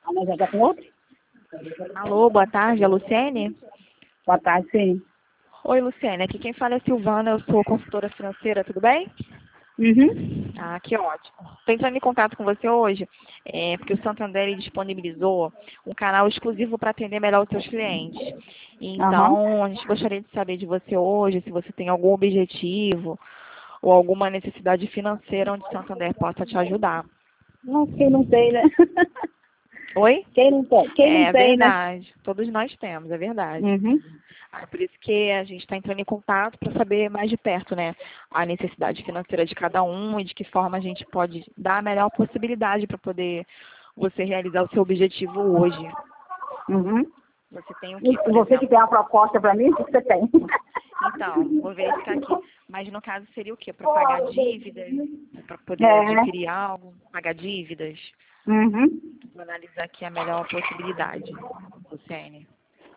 Ah, mas já tá com outro? Alô, boa tarde, é a Luciene? Boa tarde, sim. Oi, Luciene, aqui quem fala é a Silvana, eu sou consultora financeira, tudo bem? Uhum. Ah, que ótimo. Estou entrando em contato com você hoje, porque o Santander ele disponibilizou um canal exclusivo para atender melhor os seus clientes. Aham. Então, a gente gostaria de saber de você hoje, se você tem algum objetivo ou alguma necessidade financeira onde o Santander possa te ajudar. Não, quem não tem, né? Oi? Quem não tem? Quem não É tem, né? verdade. Todos nós temos, é verdade. Uhum. Ah, por isso que a gente está entrando em contato para saber mais de perto, né, a necessidade financeira de cada um e de que forma a gente pode dar a melhor possibilidade para poder você realizar o seu objetivo hoje. Uhum. Você tem o que, E por você que exemplo? tem uma proposta para mim, o que você tem? Então, vou verificar aqui. Mas no caso seria o quê? Para pagar dívidas? Para poder É. adquirir algo? Pagar dívidas? Uhum. Vou analisar aqui a melhor possibilidade, Luciene.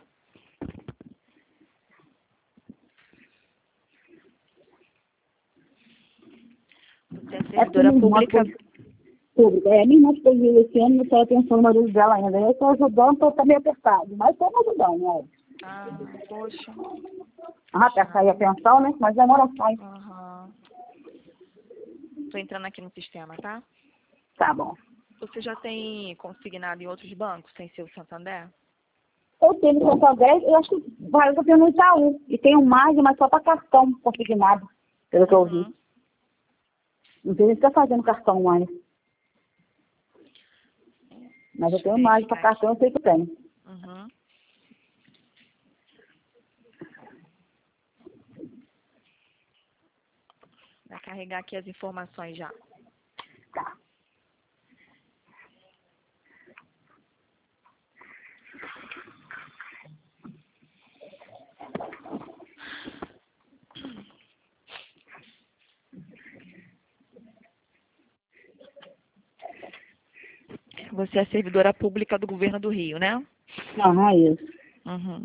Você é É porque servidora minha irmã pública. ficou pública. É, minha irmã ficou de esse ano, não sei atenção no marido dela ainda. Eu estou ajudando, estou meio apertado. Mas estou ajudando, né? Ah, poxa. Ah, para sair a pensão, né? Mas demora sai. Aham. Tô entrando aqui no sistema, tá? Tá bom. Você já tem consignado em outros bancos sem ser o Santander? Eu tenho no Santander, eu acho que vai, eu tenho no Itaú. E tenho mais, mas só para cartão consignado, pelo que eu ouvi. Uhum. Não sei se está fazendo cartão mais. Mas eu Deixa eu tenho mais para verificar aqui. cartão, eu sei que tem. Uhum. Vai carregar aqui as informações já. Tá. Você é servidora pública do governo do Rio, né? Não é isso. Uhum.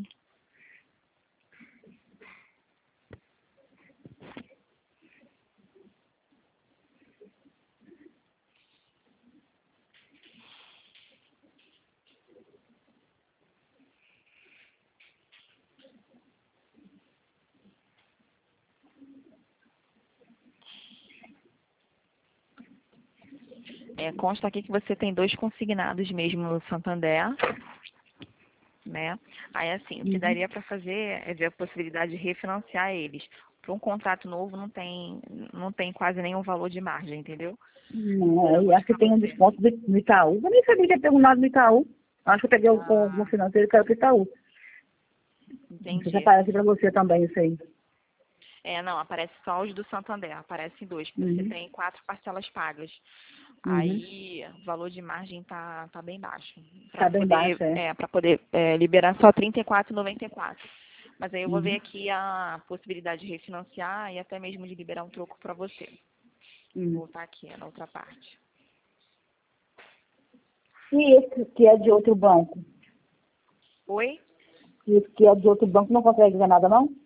Consta aqui que você tem 2 consignados mesmo no Santander, né? Aí, assim, o que Uhum. daria para fazer é ver a possibilidade de refinanciar eles. Para um contrato novo não tem quase nenhum valor de margem, entendeu? Não, Então, eu eu vou acho que explicar tem um você. desconto do Itaú. Eu nem sabia que ia ter um lado do Itaú. Acho que eu peguei o Ah, financeiro e caiu para o Itaú. Não sei se entendi. aparece para você também isso aí. Não, aparece só os do Santander, aparecem 2, que você Uhum. tem 4 parcelas pagas. Uhum. Aí o valor de margem tá bem baixo. Para Tá bem poder, baixo, é. para poder liberar só R$ 34,94. Mas aí eu vou ver Uhum. aqui a possibilidade de refinanciar e até mesmo de liberar um troco para você. Uhum. Vou voltar aqui na outra parte. E esse que é de outro banco? Oi? E esse que é de outro banco não consegue ver nada, não?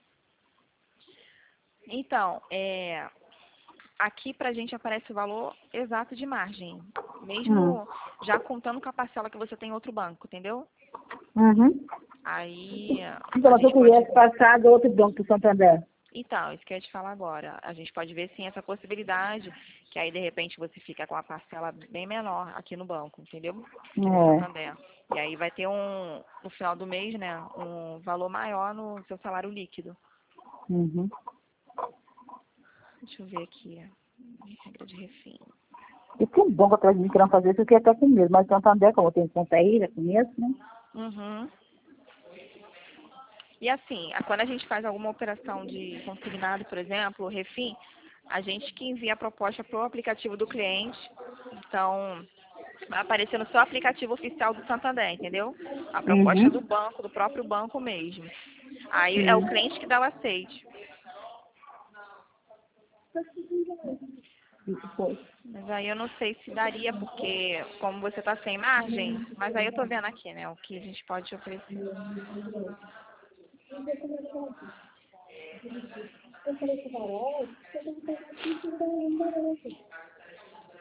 Então, aqui para a gente aparece o valor exato de margem, Uhum. mesmo já contando com a parcela que você tem em outro banco, entendeu? Uhum. Aí Então, a mas se eu gente pode quisesse ver. passar do outro banco do Santander. Então, isso que eu ia te falar agora. A gente pode ver sim essa possibilidade, que aí de repente você fica com a parcela bem menor aqui no banco, entendeu? Aqui no É. Santander. E aí vai ter no final do mês, né, um valor maior no seu salário líquido. Uhum. Deixa eu ver aqui. Regra de refim. E que bom que atrás de mim querendo fazer isso, eu fiquei até com medo. Mas Santander, como eu tenho conta aí, já conheço, né? Uhum. E assim, quando a gente faz alguma operação de consignado, por exemplo, o refim, a gente que envia a proposta para o aplicativo do cliente. Então, vai aparecer no seu aplicativo oficial do Santander, entendeu? A proposta do Uhum. banco, do próprio banco mesmo. Aí é o Uhum. cliente que dá o aceite. Isso foi. Mas aí eu não sei se daria, porque como você está sem margem, mas aí eu tô vendo aqui, né, o que a gente pode oferecer.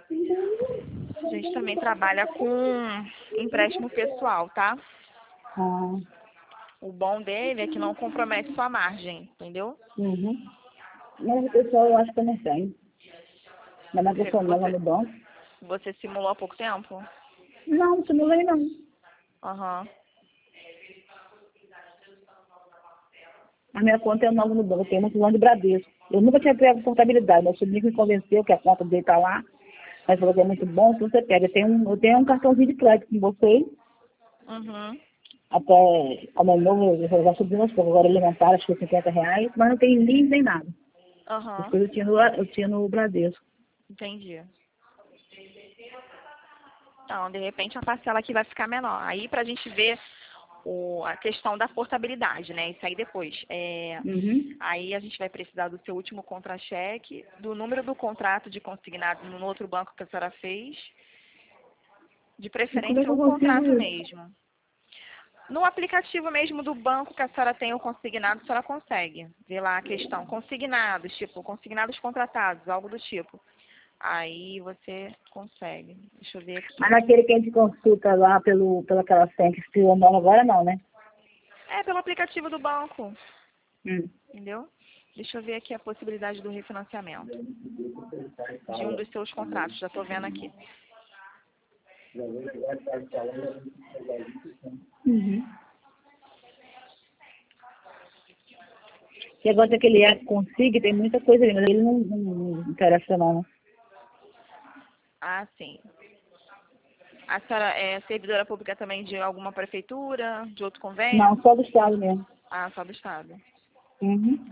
A gente também trabalha com empréstimo pessoal, tá? Ah, O bom dele é que não compromete sua margem, entendeu? uhum. Mas o pessoal eu acho que eu não tenho. Ainda mais que eu Você, sou nova você, no banco. você simulou há pouco tempo? Não, não simulei não. Aham. A minha conta é nova no banco, eu tenho muitos anos de Bradesco. Eu nunca tinha pego contabilidade, meu sobrinho me convenceu que a conta dele tá lá, mas falou que é muito bom, então você pega. Eu tenho um cartãozinho de crédito com vocês, Uhum. até ao meu novo, eu já subi umas coisas, agora elementar, acho que é R$ 50, mas não tem link nem nada. As Aham. coisas eu tinha no Bradesco. Entendi. Então, de repente, a parcela aqui vai ficar menor. Aí, pra gente ver a questão da portabilidade, né? Isso aí depois. Uhum. Aí a gente vai precisar do seu último contra-cheque, do número do contrato de consignado no outro banco que a senhora fez, de E como é que preferência eu o consigo contrato isso? mesmo. No aplicativo mesmo do banco que a senhora tem o consignado, a senhora consegue ver lá a questão. Consignados, tipo, consignados contratados, algo do tipo. Aí você consegue. Deixa eu ver Mas aqui. naquele que a gente consulta lá pelaquela senha que se nome agora não, né? É pelo aplicativo do banco, Hum. entendeu? Deixa eu ver aqui a possibilidade do refinanciamento de um dos seus contratos. Já estou vendo aqui. Uhum. E agora aquele app consiga, tem muita coisa ali, mas ele não interessa não, né? Ah, sim. A senhora é servidora pública também de alguma prefeitura, de outro convênio? Não, só do estado mesmo. Ah, só do estado. Uhum.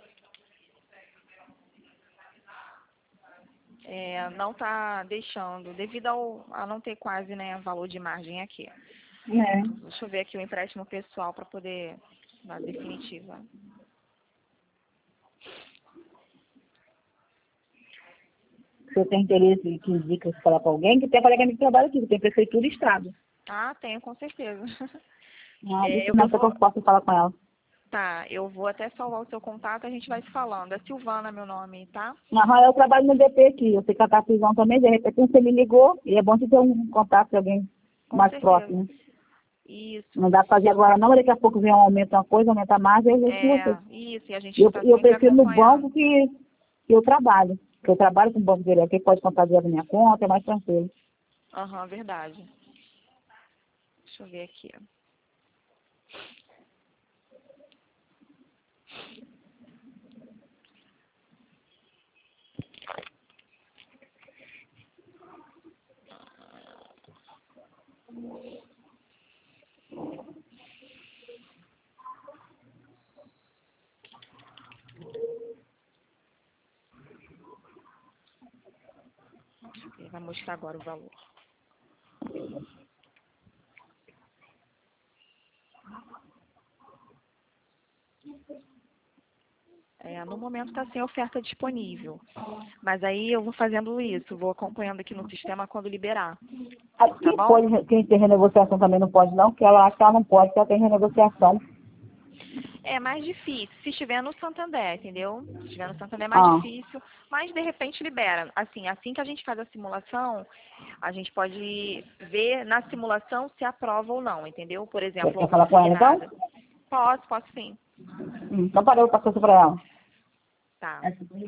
Não está deixando, devido a não ter quase, né, valor de margem aqui. É. Deixa eu ver aqui o empréstimo pessoal para poder dar a definitiva. Se eu tenho interesse que indica se falar com alguém, que tem colega que trabalha aqui, que tem prefeitura e estado. Ah, tenho, com certeza. Ah, deixa Eu eu ver se eu posso falar com ela. tá, eu vou até salvar o seu contato, a gente vai se falando. É Silvana meu nome, tá? Aham, eu trabalho no DP aqui, eu sei que ela tá prisão também, de repente você me ligou, e é bom você ter um contato de alguém Com mais certeza. próximo. Isso. Não dá pra fazer agora não, mas daqui a pouco vem um aumento uma coisa, aumenta mais, aí eu vejo com você. Isso, e a gente E eu, está eu sempre prefiro no acompanhando. banco que eu trabalho. Porque eu trabalho com o banco direto, ele pode contar dinheiro na minha conta, é mais tranquilo. Aham, verdade. Deixa eu ver aqui. Deixa eu ver, vai mostrar agora o valor. No momento está sem oferta disponível. Mas aí eu vou fazendo isso, vou acompanhando aqui no sistema quando liberar. Ah, Tá quem bom? pode, quem tem renegociação também não pode não, porque ela acha que ela não pode, porque ela tem renegociação. É mais difícil se estiver no Santander, entendeu? Se estiver no Santander é mais Ah, difícil, mas de repente libera. Assim que a gente faz a simulação, a gente pode ver na simulação se aprova ou não, entendeu? Por quer, exemplo, quer um falar com ela então? consignado. Posso sim. Então parei, eu passo isso pra ela. Tá.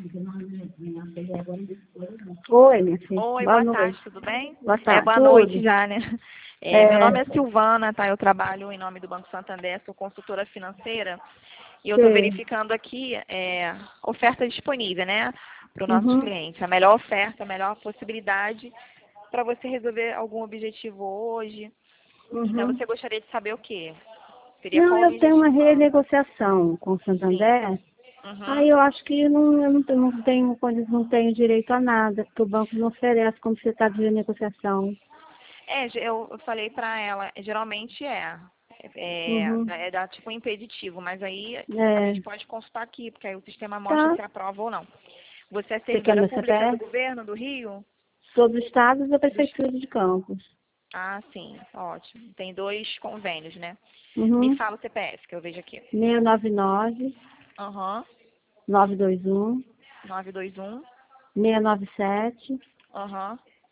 Oi, minha filha. Oi, Boa boa tarde, noite. tudo bem? Boa tarde. Boa noite Tudo. já, né? Meu É, nome é Silvana, tá? Eu trabalho em nome do Banco Santander, sou consultora financeira e eu estou sei. verificando aqui oferta disponível, né? Para os nossos Uhum. clientes. A melhor oferta, a melhor possibilidade para você resolver algum objetivo hoje. Então, Uhum. você gostaria de saber o quê? Seria Não, qual o eu tenho uma objetivo? renegociação com o Sim. Santander. Aí Uhum. eu acho que não tenho direito a nada, porque o banco não oferece como você está de renegociação. Eu falei pra ela, geralmente Uhum. dá tipo um impeditivo, mas aí a É, gente pode consultar aqui, porque aí o sistema mostra tá. se aprova ou não. Você é Você quer servidora meu pública do CPF? governo do Rio? Todos os estados da Dos- Prefeitura de Campos. Ah, sim, ótimo. Tem 2 convênios, né? Me Uhum. fala o CPF, que eu vejo aqui. 699 Aham, 921 921, 697 aham.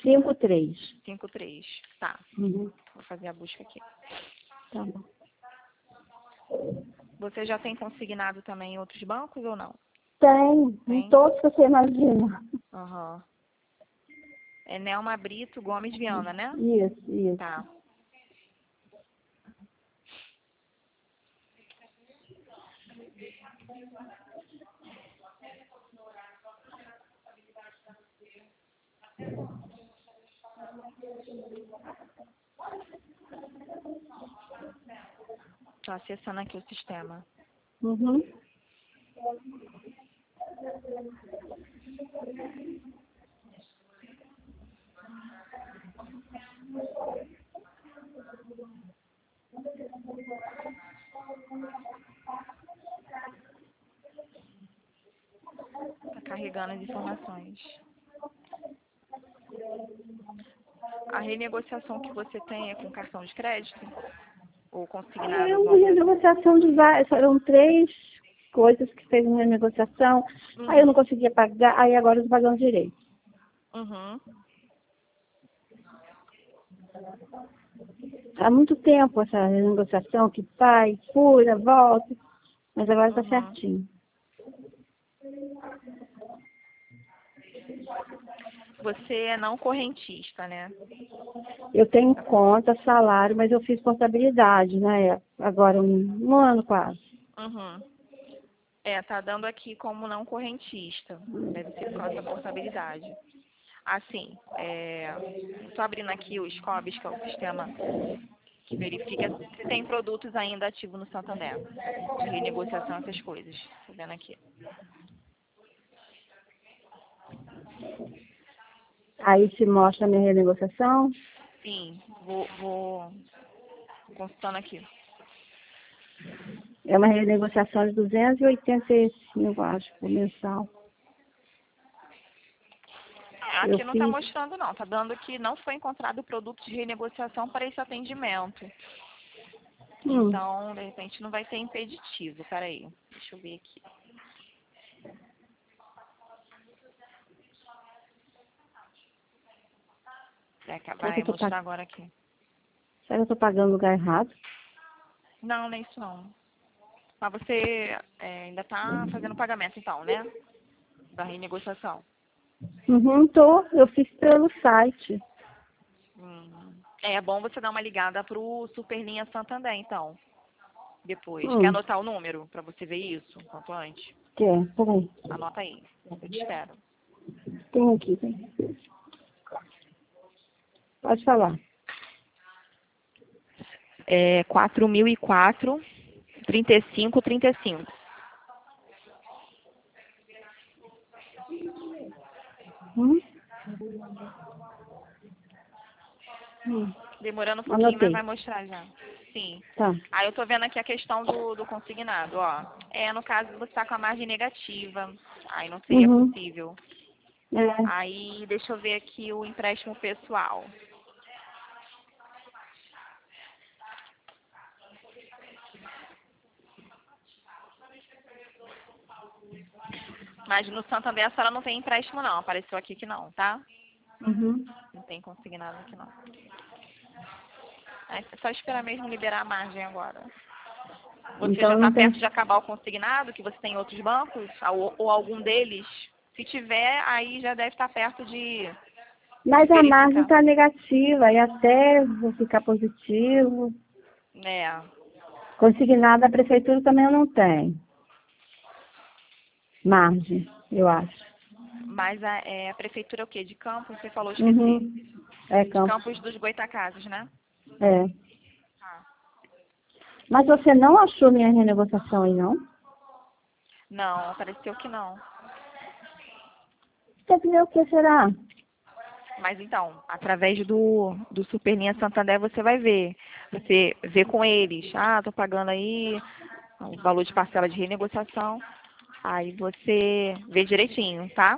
53. 53. Tá. Uhum. Vou fazer a busca aqui. Tá bom. Você já tem consignado também em outros bancos ou não? Tem, em Tem? todos que você imagina. Aham. É Nelma Brito Gomes Viana, né? Isso. Tá. Tô acessando aqui o sistema. Uhum. Tá carregando as informações. A renegociação que você tem é com cartão de crédito? Ou consignado É alguma uma coisa? renegociação de várias, foram 3 coisas que fez uma renegociação. Aí eu não conseguia pagar, aí agora eu tô pagando direito. Uhum. Há muito tempo essa renegociação que vai, fura, volta, mas agora está Uhum. certinho. Você é não correntista, né? Eu tenho conta, salário, mas eu fiz contabilidade, né? Agora um ano quase. Uhum. É, tá dando aqui como não correntista. Deve ser por causa da portabilidade. Assim, tô abrindo aqui o SCOBS, que é o sistema que verifica se tem produtos ainda ativos no Santander, de renegociação, essas coisas. Tô vendo aqui. Aí se mostra a minha renegociação. Sim, vou consultando aqui. É uma renegociação de 285, acho, por mensal. Eu Aqui não está fiz. mostrando, não. Está dando que não foi encontrado produto de renegociação para esse atendimento. Então, de repente, não vai ter impeditivo. Peraí, deixa eu ver aqui. Vai mostrar agora aqui. Será que eu estou pagando no lugar errado? Não, não é isso não. Mas você ainda está fazendo pagamento, então, né? Da renegociação. Uhum, tô. Eu fiz pelo site. É bom você dar uma ligada pro Superlinha Santander, então. Depois. Quer anotar o número para você ver isso quanto antes? Quer? Peraí. Anota aí. Eu te espero. Tem aqui, tem. Pode falar. É 4004 3535. Demorando um pouquinho, mas Anotei. vai mostrar já. Sim. Tá. Aí eu tô vendo aqui a questão do consignado, ó. No caso, você tá com a margem negativa. Aí não seria possível. É. Aí, deixa eu ver aqui o empréstimo pessoal. Mas no Santander a senhora não tem empréstimo não. Apareceu aqui que não, tá? Não tem consignado aqui não. É só esperar mesmo liberar a margem agora. Você Então, já não está tem... perto de acabar o consignado, que você tem em outros bancos? Ou algum deles? Se tiver, aí já deve estar perto de Mas a verificar. margem está negativa e até vou ficar positivo. É. Consignado da prefeitura também eu não tenho. Margem, eu acho. Mas a prefeitura é o quê? De Campos? Você falou, esqueci. É, De Campos. Campos dos Goitacazes, né? É. Ah. Mas você não achou minha renegociação aí, não? Não, apareceu que não. Quer dizer o que será? Mas então, através do Superlinha Santander você vai ver. Você vê com eles. Ah, tô pagando aí o valor de parcela de renegociação. Aí você vê direitinho, tá?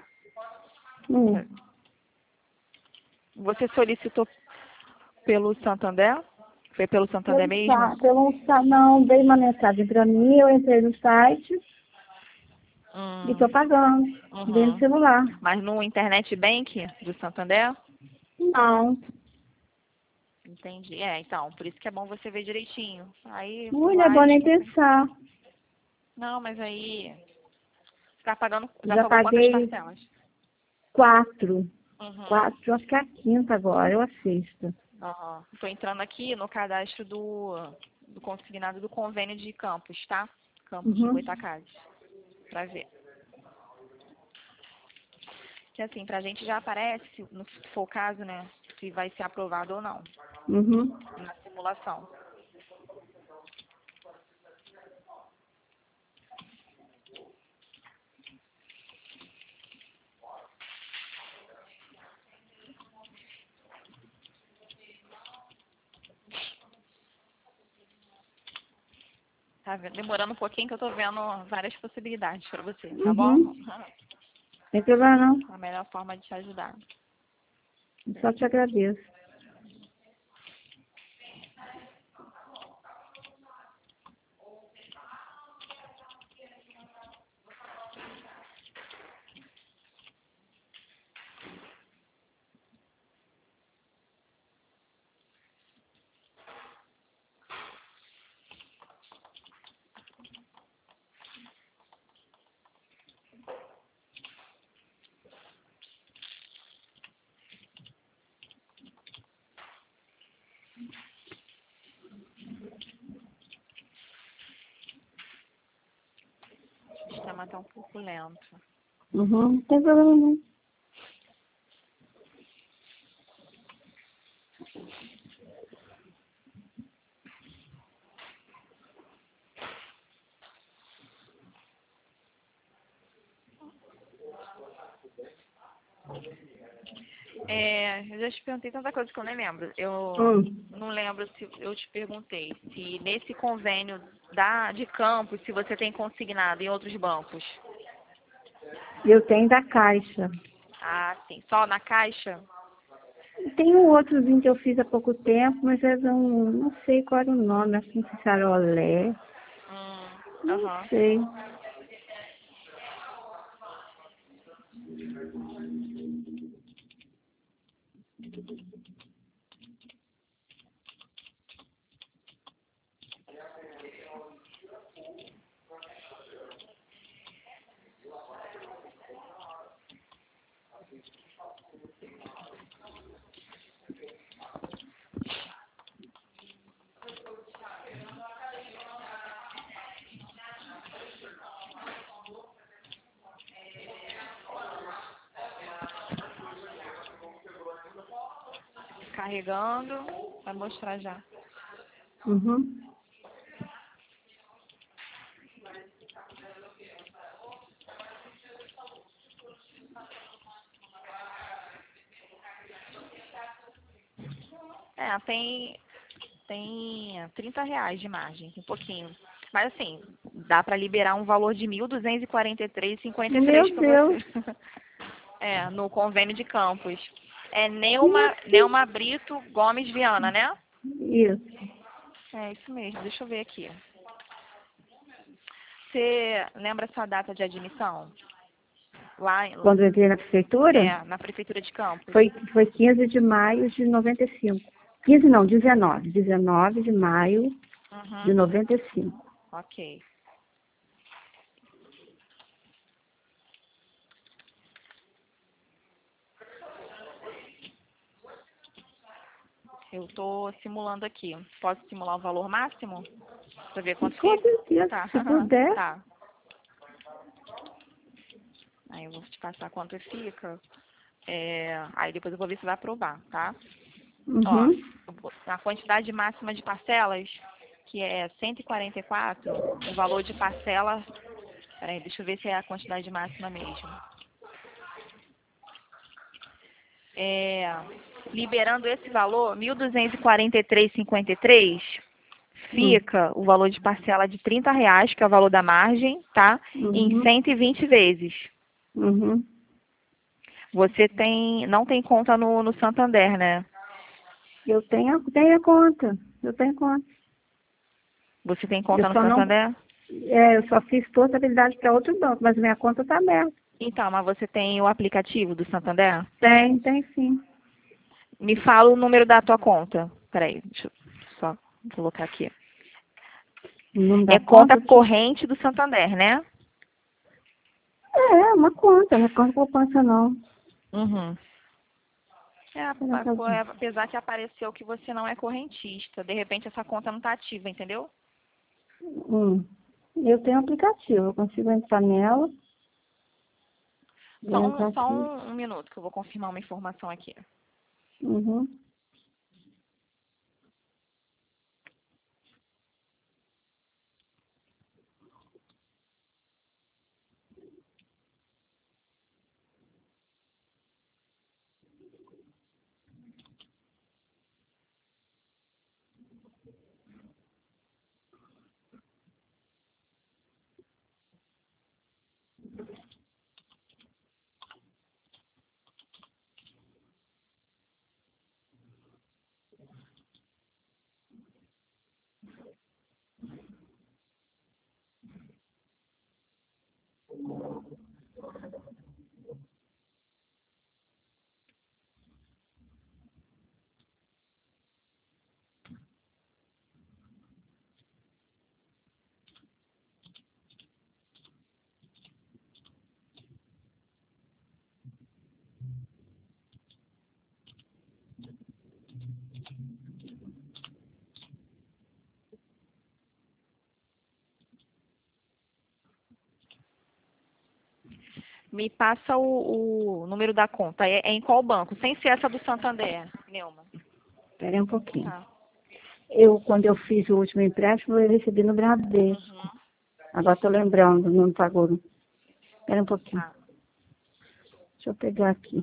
Você solicitou pelo Santander? Foi pelo Santander mesmo? Não, veio uma mensagem para mim, eu entrei no site e estou pagando, dentro do celular. Mas no Internet Bank do Santander? Não. Entendi. Então, por isso que é bom você ver direitinho. Aí, Ui, não é bom nem pensar. Não, mas aí, você tá pagando, já Já pagou quantas paguei parcelas? 4. Uhum. 4, acho que é a quinta agora, ou a sexta. Estou entrando aqui no cadastro do consignado do convênio de Campos, tá? Campos de Uhum. Goitacazes, para ver. Que assim, pra gente já aparece, se for o caso, né, se vai ser aprovado ou não, Uhum. na simulação. Tá vendo? Demorando um pouquinho que eu tô vendo várias possibilidades para você, tá bom? Uhum. Sem problema não. A melhor forma de te ajudar. Eu só te agradeço. O sistema tá um pouco lento. Uhum. Não tem problema não. Eu já te perguntei tanta coisa que eu nem lembro. Eu Hum. não lembro se eu te perguntei se nesse convênio de Campos, se você tem consignado em outros bancos. Eu tenho da Caixa. Ah, sim. Só na Caixa? Tem um outrozinho que eu fiz há pouco tempo, mas eu não sei qual era o nome, acho que não sei se era Olé. Não Aham. sei. Carregando. Vai mostrar já. Uhum. Tem R$ 30 de margem, um pouquinho. Mas assim, dá para liberar um valor de 1.243,53 Meu para você. Deus. No convênio de Campos. É Isso. Neuma Brito Gomes Viana, né? Isso. É isso mesmo, deixa eu ver aqui. Você lembra essa data de admissão? Lá Quando eu entrei na prefeitura, na Prefeitura de Campos? foi 15 de maio de 95. 15 não, 19. 19 de maio de Uhum, 95. ok. Eu estou simulando aqui. Posso simular o valor máximo? Para ver quanto Com fica? certeza, Tá, se puder. tá. Aí eu vou te passar quanto fica. Aí depois eu vou ver se vai aprovar, tá? Ó, Uhum. a quantidade máxima de parcelas, que é 144, o valor de parcela. Peraí, deixa eu ver se é a quantidade máxima mesmo. Liberando esse valor, 1.243,53, Hum. fica o valor de parcela de R$ 30, que é o valor da margem, tá? Em Uhum. 120 vezes. Uhum. Você não tem conta no Santander, né? Eu tenho a conta. Eu tenho conta. Você tem Eu conta no só não. Santander? Eu só fiz portabilidade para outro banco, mas minha conta está aberta. Então, mas você tem o aplicativo do Santander? Tem sim. Me fala o número da tua conta. Peraí, deixa eu só colocar aqui. O nome da É conta conta? corrente do Santander, né? É, uma conta, não é conta poupança não. Uhum. Ela tá aqui. Apesar que apareceu que você não é correntista. De repente essa conta não está ativa, entendeu? Eu tenho um aplicativo, eu consigo entrar nela e Só entrar só aqui. um minuto que eu vou confirmar uma informação aqui. Uhum. Me passa o número da conta. É em qual banco? Sem ser essa do Santander, Neuma. Espera aí um pouquinho. Tá. Quando eu fiz o último empréstimo, eu recebi no Bradesco. Uhum. Agora estou lembrando, não pagou. Espera um pouquinho. Tá. Deixa eu pegar aqui.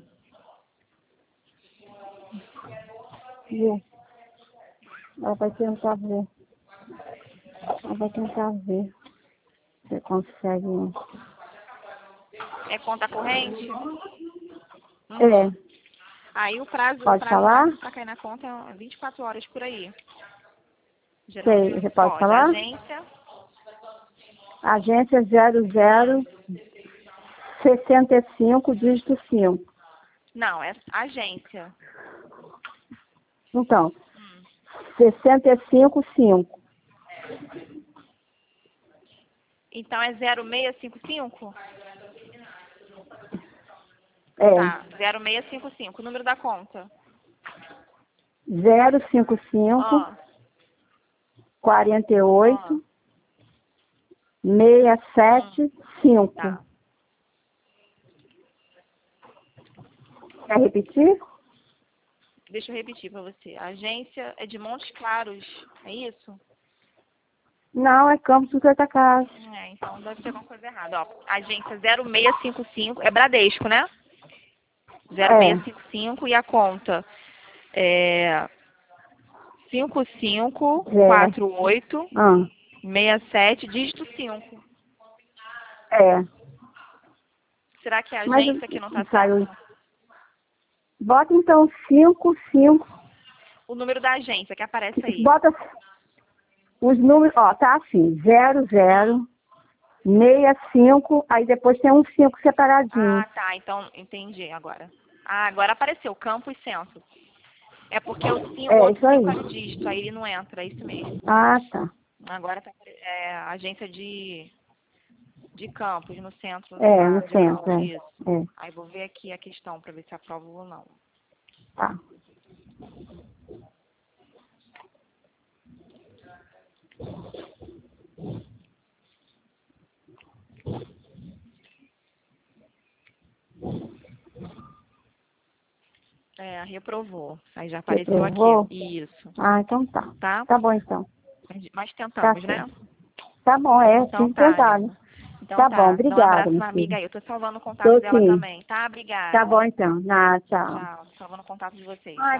Vê. Ela vai tentar ver. Ela vai tentar ver. Você consegue. É conta corrente? É. Aí o prazo Pode falar? máximo para cair na conta é 24 horas por aí. Sei, Geralmente você pode pode. falar? Agência, Agência 0065, dígito 5. não, é agência. Então, 655. Então é 0655? É. Tá, 0655. O número da conta. 055 Ó, 48 675. tá. Quer repetir? Deixa eu repetir para você. A agência é de Montes Claros, é isso? Não, é Campos do Goitacazes. É, então deve ter alguma coisa errada. Ó, agência 0655, é Bradesco, né? É. 0655 e a conta é É. 554867, dígito 5. É. Será que é a Mas agência que não está saiu. certa? Bota então 55. O número da agência que aparece aí. Bota os números. Ó, tá assim. 0065. Aí depois tem um 5 separadinho. Ah, tá. Então, entendi agora. Ah, agora apareceu. Campo e Centro. É porque o É, outro isso aí. 5 era dígito, aí ele não entra, é isso mesmo. Ah, tá. Agora tá, agência de Campos, no centro É, lá no de centro, Campos, é. isso. É. Aí vou ver aqui a questão para ver se aprovo ou não. Tá. É, reprovou. Aí já Você apareceu aqui. provou? Isso. Ah, então tá. Tá? Tá bom, então. Mas Tá tentamos, né? certo. Tá bom, Então tem que tá, tentar, né? Nilma. Então Tá bom, tá. Dá um obrigada, abraço meu na amiga filho. aí. Eu tô salvando o contato Tô dela sim. também, tá? Tá Obrigada. bom, então. Tchau. Tchau. Tô salvando o contato de vocês. Ai, Tchau.